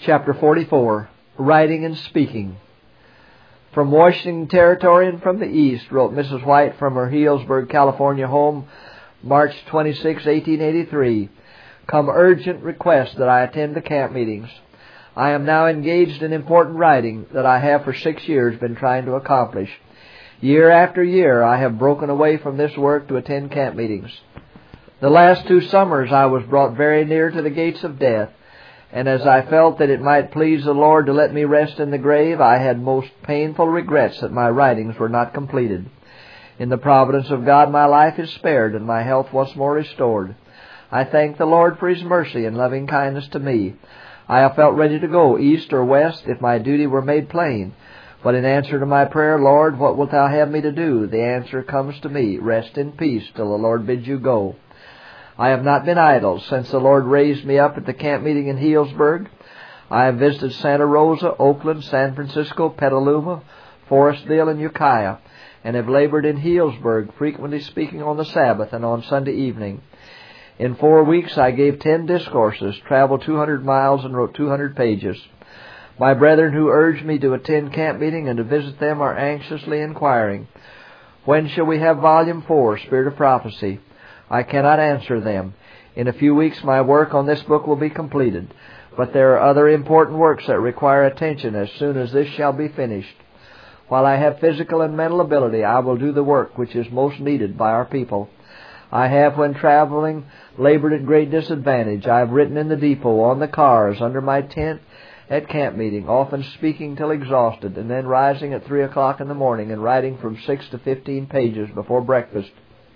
Chapter 44, Writing and Speaking. From Washington Territory and from the East, wrote Mrs. White from her Healdsburg, California home, March 26, 1883, come urgent request that I attend the camp meetings. I am now engaged in important writing that I have for 6 years been trying to accomplish. Year after year I have broken away from this work to attend camp meetings. The last 2 summers I was brought very near to the gates of death, and as I felt that it might please the Lord to let me rest in the grave, I had most painful regrets that my writings were not completed. In the providence of God my life is spared and my health once more restored. I thank the Lord for His mercy and loving kindness to me. I have felt ready to go east or west if my duty were made plain. But in answer to my prayer, Lord, what wilt Thou have me to do? The answer comes to me, rest in peace till the Lord bids you go. I have not been idle since the Lord raised me up at the camp meeting in Healdsburg. I have visited Santa Rosa, Oakland, San Francisco, Petaluma, Forestville, and Ukiah, and have labored in Healdsburg, frequently speaking on the Sabbath and on Sunday evening. In 4 weeks I gave 10 discourses, traveled 200 miles, and wrote 200 pages. My brethren who urged me to attend camp meeting and to visit them are anxiously inquiring, when shall we have Volume 4, Spirit of Prophecy? I cannot answer them. In a few weeks my work on this book will be completed, but there are other important works that require attention as soon as this shall be finished. While I have physical and mental ability, I will do the work which is most needed by our people. I have, when traveling, labored at great disadvantage. I have written in the depot, on the cars, under my tent, at camp meeting, often speaking till exhausted, and then rising at 3 o'clock in the morning and writing from 6 to 15 pages before breakfast.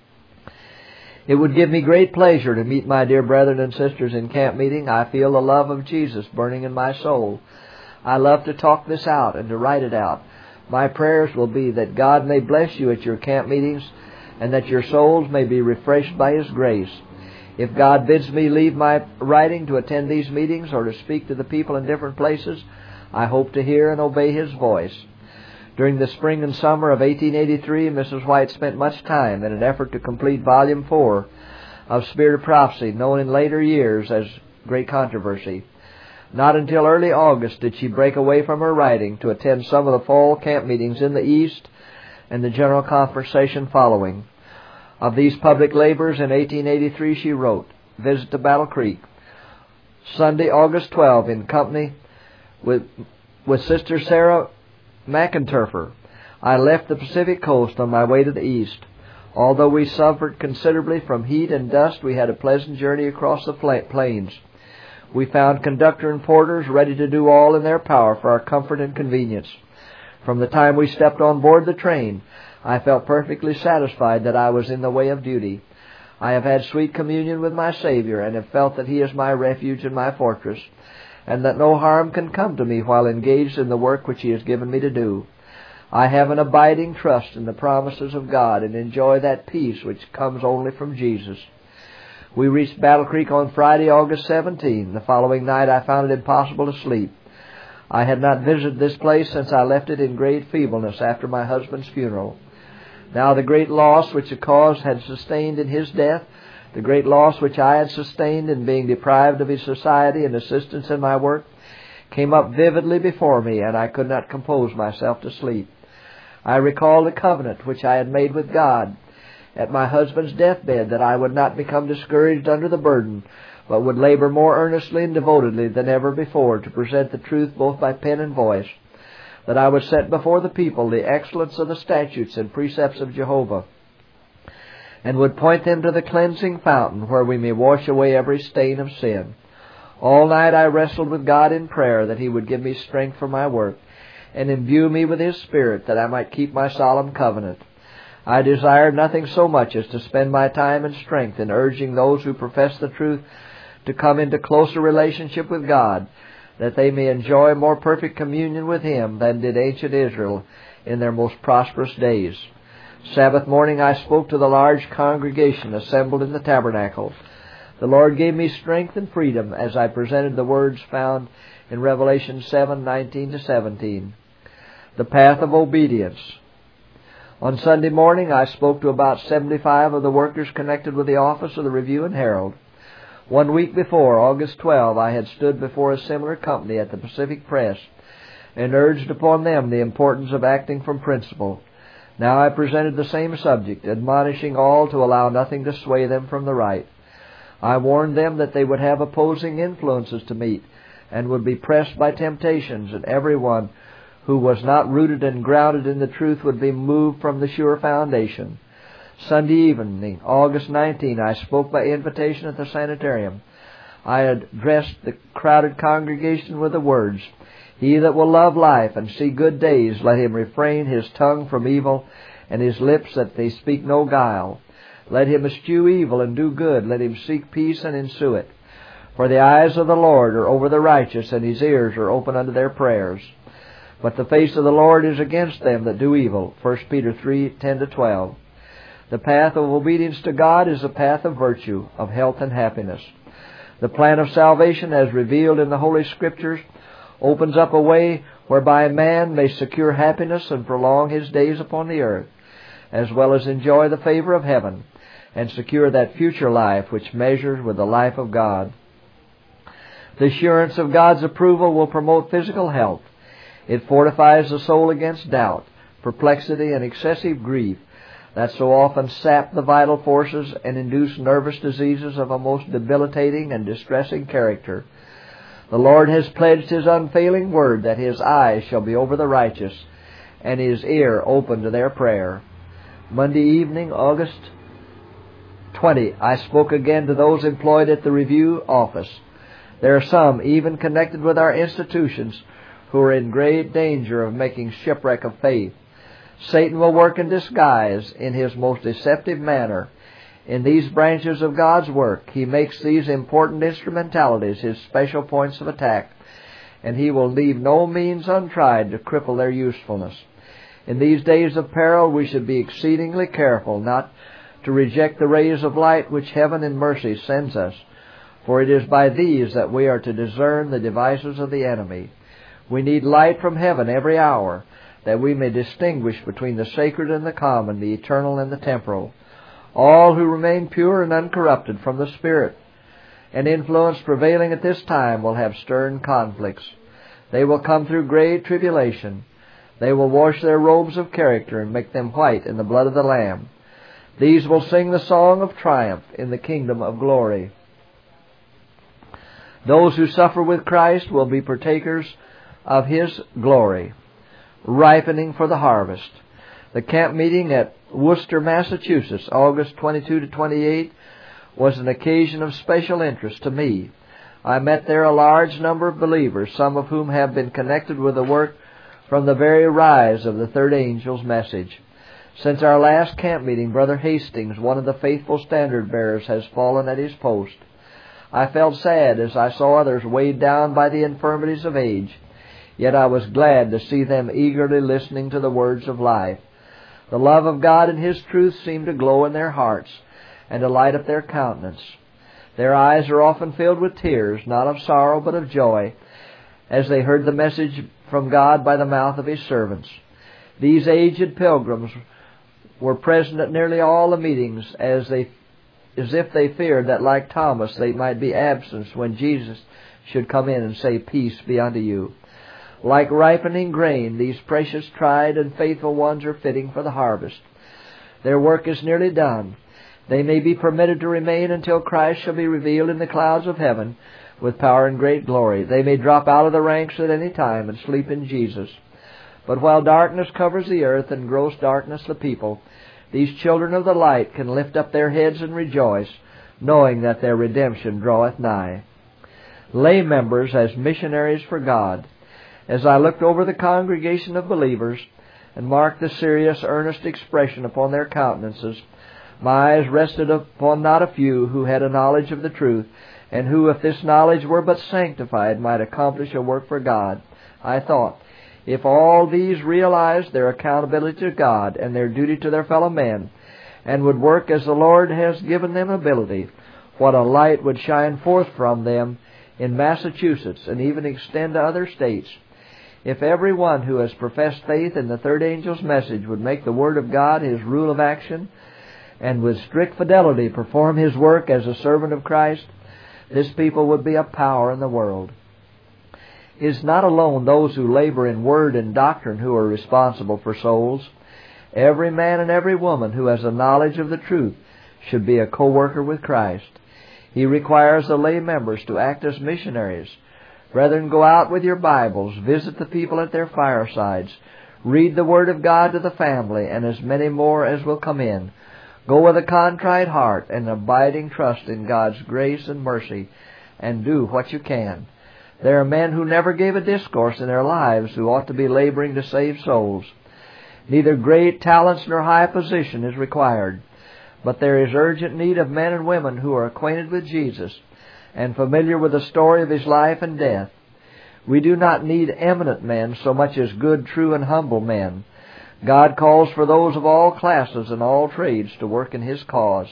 It would give me great pleasure to meet my dear brethren and sisters in camp meeting. I feel the love of Jesus burning in my soul. I love to talk this out and to write it out. My prayers will be that God may bless you at your camp meetings and that your souls may be refreshed by His grace. If God bids me leave my writing to attend these meetings or to speak to the people in different places, I hope to hear and obey His voice. During the spring and summer of 1883, Mrs. White spent much time in an effort to complete Volume 4 of Spirit of Prophecy, known in later years as Great Controversy. Not until early August did she break away from her writing to attend some of the fall camp meetings in the East and the general conversation following. Of these public labors in 1883 she wrote, Visit to Battle Creek, Sunday, August 12, in company with Sister Sarah McInturfer. I left the Pacific coast on my way to the east. Although we suffered considerably from heat and dust, we had a pleasant journey across the plains. We found conductor and porters ready to do all in their power for our comfort and convenience. From the time we stepped on board the train, I felt perfectly satisfied that I was in the way of duty. I have had sweet communion with my Savior and have felt that He is my refuge and my fortress, and that no harm can come to me while engaged in the work which He has given me to do. I have an abiding trust in the promises of God and enjoy that peace which comes only from Jesus. We reached Battle Creek on Friday, August 17. The following night I found it impossible to sleep. I had not visited this place since I left it in great feebleness after my husband's funeral. Now the great loss which the cause had sustained in his death, the great loss which I had sustained in being deprived of his society and assistance in my work, came up vividly before me, and I could not compose myself to sleep. I recalled the covenant which I had made with God at my husband's deathbed, that I would not become discouraged under the burden, but would labor more earnestly and devotedly than ever before to present the truth both by pen and voice, that I would set before the people the excellence of the statutes and precepts of Jehovah, and would point them to the cleansing fountain where we may wash away every stain of sin. All night I wrestled with God in prayer that He would give me strength for my work and imbue me with His Spirit that I might keep my solemn covenant. I desired nothing so much as to spend my time and strength in urging those who profess the truth to come into closer relationship with God, that they may enjoy more perfect communion with Him than did ancient Israel in their most prosperous days. Sabbath morning I spoke to the large congregation assembled in the tabernacle. The Lord gave me strength and freedom as I presented the words found in Revelation 7:19-17. The path of obedience. On Sunday morning I spoke to about 75 of the workers connected with the office of the Review and Herald. 1 week before, August 12, I had stood before a similar company at the Pacific Press and urged upon them the importance of acting from principle. Now I presented the same subject, admonishing all to allow nothing to sway them from the right. I warned them that they would have opposing influences to meet and would be pressed by temptations, and everyone who was not rooted and grounded in the truth would be moved from the sure foundation. Sunday evening, August 19, I spoke by invitation at the sanitarium. I addressed the crowded congregation with the words, "He that will love life and see good days, let him refrain his tongue from evil and his lips that they speak no guile. Let him eschew evil and do good. Let him seek peace and ensue it. For the eyes of the Lord are over the righteous, and His ears are open unto their prayers. But the face of the Lord is against them that do evil." 1 Peter 3:10-12. The path of obedience to God is a path of virtue, of health and happiness. The plan of salvation, as revealed in the Holy Scriptures, opens up a way whereby man may secure happiness and prolong his days upon the earth, as well as enjoy the favor of heaven and secure that future life which measures with the life of God. The assurance of God's approval will promote physical health. It fortifies the soul against doubt, perplexity, and excessive grief that so often sap the vital forces and induce nervous diseases of a most debilitating and distressing character. The Lord has pledged His unfailing word that His eyes shall be over the righteous and His ear open to their prayer. Monday evening, August 20, I spoke again to those employed at the review office. There are some, even connected with our institutions, who are in great danger of making shipwreck of faith. Satan will work in disguise in his most deceptive manner. In these branches of God's work, he makes these important instrumentalities his special points of attack, and he will leave no means untried to cripple their usefulness. In these days of peril, we should be exceedingly careful not to reject the rays of light which heaven in mercy sends us, for it is by these that we are to discern the devices of the enemy. We need light from heaven every hour, that we may distinguish between the sacred and the common, the eternal and the temporal. All who remain pure and uncorrupted from the Spirit and influence prevailing at this time will have stern conflicts. They will come through great tribulation. They will wash their robes of character and make them white in the blood of the Lamb. These will sing the song of triumph in the kingdom of glory. Those who suffer with Christ will be partakers of His glory. Ripening for the harvest. The camp meeting at Worcester, Massachusetts, August 22-28, was an occasion of special interest to me. I met there a large number of believers, some of whom have been connected with the work from the very rise of the third angel's message. Since our last camp meeting, Brother Hastings, one of the faithful standard bearers, has fallen at his post. I felt sad as I saw others weighed down by the infirmities of age. Yet I was glad to see them eagerly listening to the words of life. The love of God and His truth seemed to glow in their hearts and to light up their countenance. Their eyes are often filled with tears, not of sorrow but of joy, as they heard the message from God by the mouth of His servants. These aged pilgrims were present at nearly all the meetings, as if they feared that, like Thomas, they might be absent when Jesus should come in and say, "Peace be unto you." Like ripening grain, these precious, tried, and faithful ones are fitting for the harvest. Their work is nearly done. They may be permitted to remain until Christ shall be revealed in the clouds of heaven with power and great glory. They may drop out of the ranks at any time and sleep in Jesus. But while darkness covers the earth and gross darkness the people, these children of the light can lift up their heads and rejoice, knowing that their redemption draweth nigh. Lay members as missionaries for God. As I looked over the congregation of believers and marked the serious, earnest expression upon their countenances, my eyes rested upon not a few who had a knowledge of the truth, and who, if this knowledge were but sanctified, might accomplish a work for God. I thought, if all these realized their accountability to God and their duty to their fellow men, and would work as the Lord has given them ability, what a light would shine forth from them in Massachusetts and even extend to other states. If every one who has professed faith in the third angel's message would make the Word of God his rule of action, and with strict fidelity perform his work as a servant of Christ, this people would be a power in the world. It is not alone those who labor in word and doctrine who are responsible for souls. Every man and every woman who has a knowledge of the truth should be a co-worker with Christ. He requires the lay members to act as missionaries. Brethren, go out with your Bibles, visit the people at their firesides, read the Word of God to the family, and as many more as will come in. Go with a contrite heart and abiding trust in God's grace and mercy, and do what you can. There are men who never gave a discourse in their lives who ought to be laboring to save souls. Neither great talents nor high position is required, but there is urgent need of men and women who are acquainted with Jesus and familiar with the story of His life and death. We do not need eminent men so much as good, true, and humble men. God calls for those of all classes and all trades to work in His cause.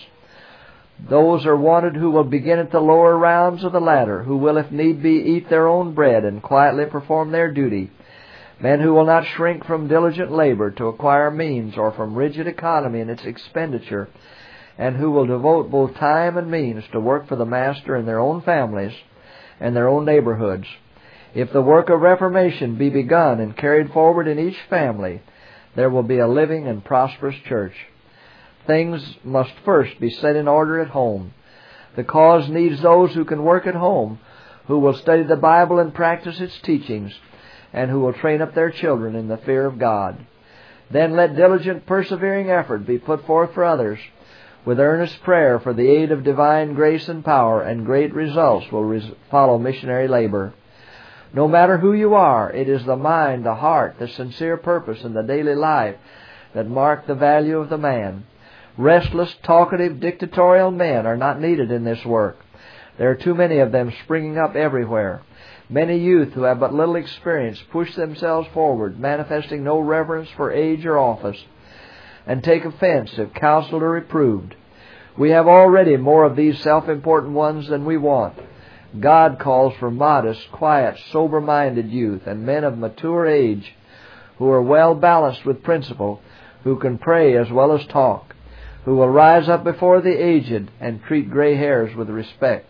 Those are wanted who will begin at the lower rounds of the ladder, who will, if need be, eat their own bread and quietly perform their duty. Men who will not shrink from diligent labor to acquire means or from rigid economy in its expenditure, and who will devote both time and means to work for the Master in their own families and their own neighborhoods. If the work of reformation be begun and carried forward in each family, there will be a living and prosperous church. Things must first be set in order at home. The cause needs those who can work at home, who will study the Bible and practice its teachings, and who will train up their children in the fear of God. Then let diligent, persevering effort be put forth for others, with earnest prayer for the aid of divine grace and power, and great results will follow missionary labor. No matter who you are, it is the mind, the heart, the sincere purpose, and the daily life that mark the value of the man. Restless, talkative, dictatorial men are not needed in this work. There are too many of them springing up everywhere. Many youth who have but little experience push themselves forward, manifesting no reverence for age or office, and take offense if counseled or reproved. We have already more of these self-important ones than we want. God calls for modest, quiet, sober-minded youth and men of mature age who are well balanced with principle, who can pray as well as talk, who will rise up before the aged and treat gray hairs with respect.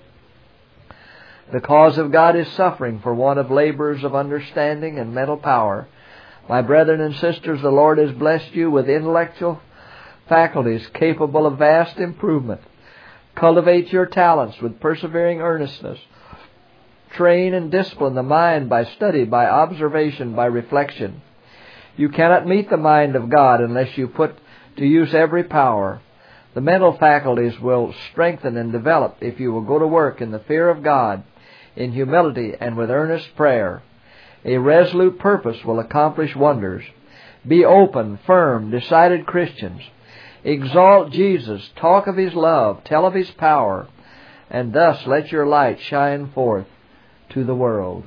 The cause of God is suffering for want of laborers of understanding and mental power. My brethren and sisters, the Lord has blessed you with intellectual faculties capable of vast improvement. Cultivate your talents with persevering earnestness. Train and discipline the mind by study, by observation, by reflection. You cannot meet the mind of God unless you put to use every power. The mental faculties will strengthen and develop if you will go to work in the fear of God, in humility and with earnest prayer. A resolute purpose will accomplish wonders. Be open, firm, decided Christians. Exalt Jesus, talk of His love, tell of His power, and thus let your light shine forth to the world.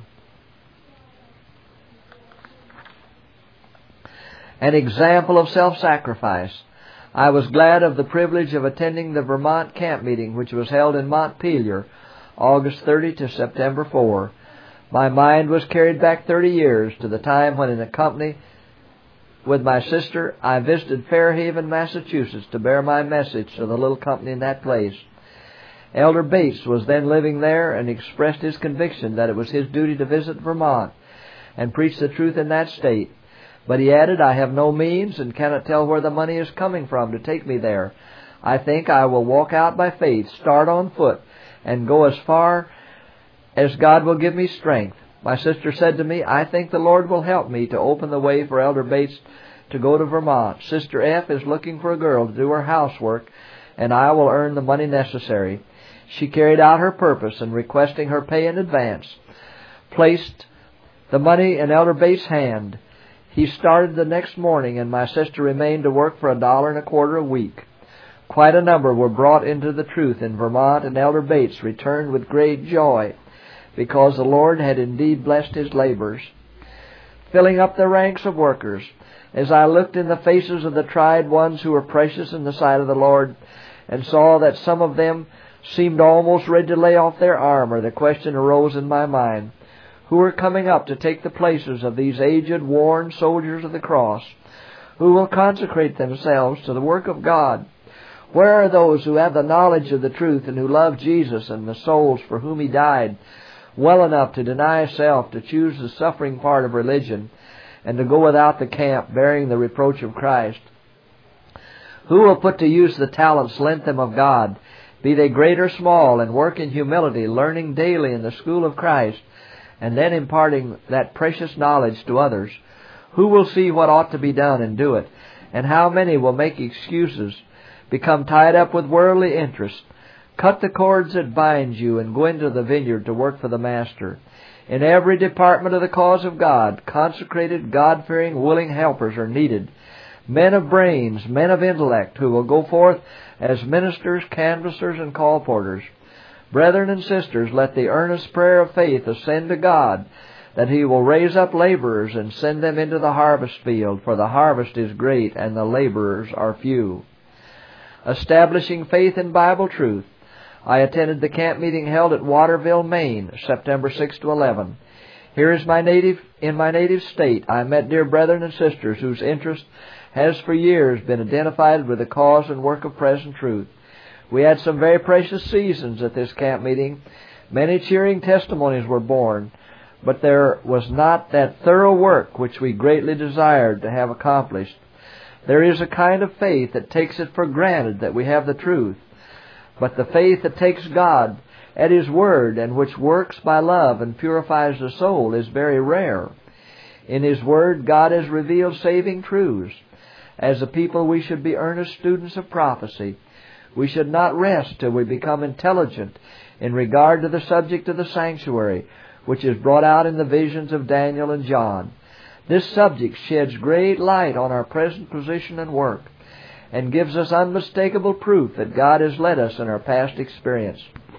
An example of self-sacrifice. I was glad of the privilege of attending the Vermont camp meeting, which was held in Montpelier, August 30 to September 4. My mind was carried back 30 years to the time when, in company with my sister, I visited Fairhaven, Massachusetts, to bear my message to the little company in that place. Elder Bates was then living there and expressed his conviction that it was his duty to visit Vermont and preach the truth in that state. But he added, I have no means and cannot tell where the money is coming from to take me there. I think I will walk out by faith, start on foot, and go as far as God will give me strength. My sister said to me, I think the Lord will help me to open the way for Elder Bates to go to Vermont. Sister F. is looking for a girl to do her housework, and I will earn the money necessary. She carried out her purpose, and requesting her pay in advance, placed the money in Elder Bates' hand. He started the next morning, and my sister remained to work for $1.25 a week. Quite a number were brought into the truth in Vermont, and Elder Bates returned with great joy, because the Lord had indeed blessed his labors, filling up the ranks of workers. As I looked in the faces of the tried ones who were precious in the sight of the Lord, and saw that some of them seemed almost ready to lay off their armor, the question arose in my mind, who are coming up to take the places of these aged, worn soldiers of the cross? Who will consecrate themselves to the work of God? Where are those who have the knowledge of the truth and who love Jesus and the souls for whom He died well enough to deny self, to choose the suffering part of religion, and to go without the camp bearing the reproach of Christ? Who will put to use the talents lent them of God, be they great or small, and work in humility, learning daily in the school of Christ, and then imparting that precious knowledge to others? Who will see what ought to be done and do it? And how many will make excuses, become tied up with worldly interests? Cut the cords that bind you and go into the vineyard to work for the Master. In every department of the cause of God, consecrated, God-fearing, willing helpers are needed. Men of brains, men of intellect, who will go forth as ministers, canvassers, and colporteurs. Brethren and sisters, let the earnest prayer of faith ascend to God, that He will raise up laborers and send them into the harvest field, for the harvest is great and the laborers are few. Establishing faith in Bible truth. I attended the camp meeting held at Waterville, Maine, September 6 to 11. Here in my native state, I met dear brethren and sisters whose interest has for years been identified with the cause and work of present truth. We had some very precious seasons at this camp meeting. Many cheering testimonies were born, but there was not that thorough work which we greatly desired to have accomplished. There is a kind of faith that takes it for granted that we have the truth, but the faith that takes God at His Word and which works by love and purifies the soul is very rare. In His Word, God has revealed saving truths. As a people, we should be earnest students of prophecy. We should not rest till we become intelligent in regard to the subject of the sanctuary, which is brought out in the visions of Daniel and John. This subject sheds great light on our present position and work, and gives us unmistakable proof that God has led us in our past experience.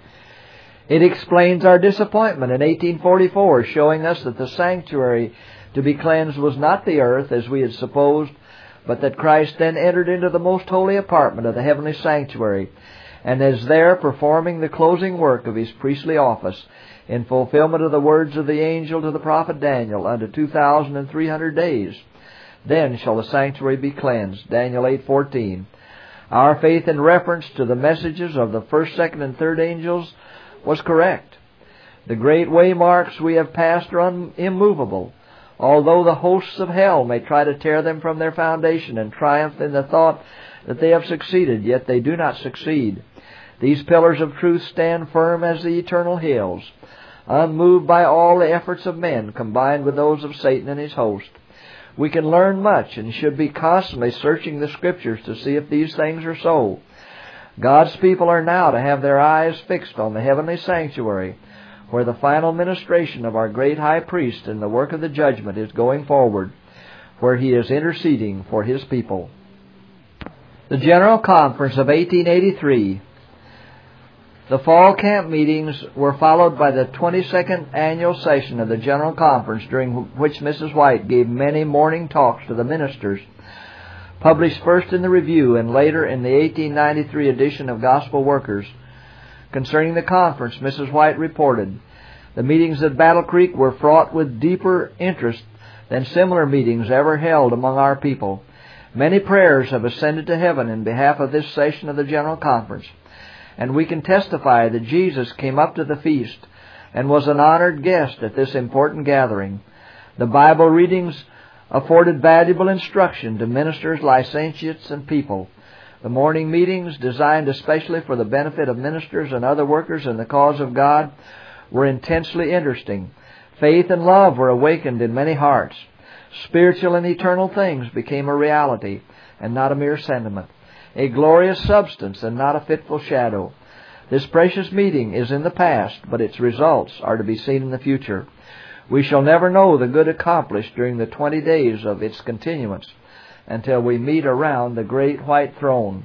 It explains our disappointment in 1844, showing us that the sanctuary to be cleansed was not the earth, as we had supposed, but that Christ then entered into the most holy apartment of the heavenly sanctuary, and is there performing the closing work of His priestly office, in fulfillment of the words of the angel to the prophet Daniel, unto 2,300 days. Then shall the sanctuary be cleansed. Daniel 8:14. Our faith in reference to the messages of the first, second, and third angels was correct. The great waymarks we have passed are immovable. Although the hosts of hell may try to tear them from their foundation and triumph in the thought that they have succeeded, yet they do not succeed. These pillars of truth stand firm as the eternal hills, unmoved by all the efforts of men combined with those of Satan and his host. We can learn much and should be constantly searching the Scriptures to see if these things are so. God's people are now to have their eyes fixed on the heavenly sanctuary, where the final ministration of our great High Priest in the work of the judgment is going forward, where He is interceding for His people. The General Conference of 1883. The fall camp meetings were followed by the 22nd annual session of the General Conference, during which Mrs. White gave many morning talks to the ministers. Published first in the Review and later in the 1893 edition of Gospel Workers. Concerning the conference, Mrs. White reported, "The meetings at Battle Creek were fraught with deeper interest than similar meetings ever held among our people. Many prayers have ascended to heaven in behalf of this session of the General Conference, and we can testify that Jesus came up to the feast and was an honored guest at this important gathering. The Bible readings afforded valuable instruction to ministers, licentiates, and people. The morning meetings, designed especially for the benefit of ministers and other workers in the cause of God, were intensely interesting. Faith and love were awakened in many hearts. Spiritual and eternal things became a reality and not a mere sentiment, a glorious substance and not a fitful shadow. This precious meeting is in the past, but its results are to be seen in the future. We shall never know the good accomplished during the 20 days of its continuance until we meet around the great white throne.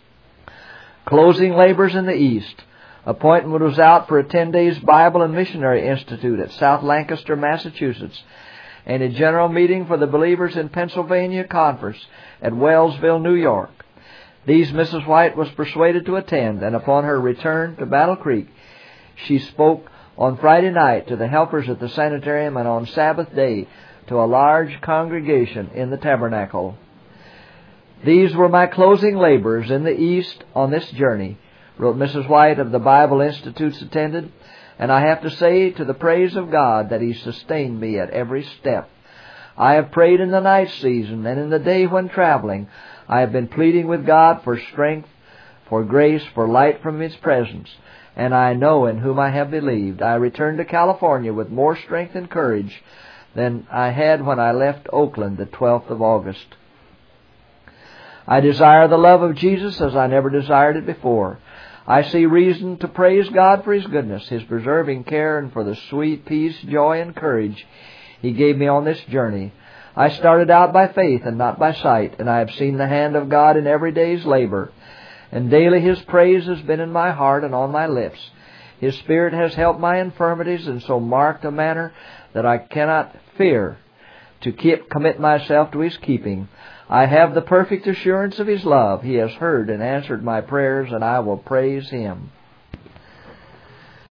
Closing labors in the East. Appointment was out for a 10 days Bible and Missionary Institute at South Lancaster, Massachusetts, and a general meeting for the believers in Pennsylvania Conference at Wellsville, New York. These Mrs. White was persuaded to attend, and upon her return to Battle Creek, she spoke on Friday night to the helpers at the sanitarium and on Sabbath day to a large congregation in the tabernacle. These were my closing labors in the East on this journey, wrote Mrs. White of the Bible Institutes attended, and I have to say to the praise of God that He sustained me at every step. I have prayed in the night season and in the day when traveling. I have been pleading with God for strength, for grace, for light from His presence, and I know in whom I have believed. I returned to California with more strength and courage than I had when I left Oakland the 12th of August. I desire the love of Jesus as I never desired it before. I see reason to praise God for His goodness, His preserving care, and for the sweet peace, joy, and courage He gave me on this journey. I started out by faith and not by sight, and I have seen the hand of God in every day's labor. And daily His praise has been in my heart and on my lips. His Spirit has helped my infirmities in so marked a manner that I cannot fear to commit myself to His keeping. I have the perfect assurance of His love. He has heard and answered my prayers, and I will praise Him.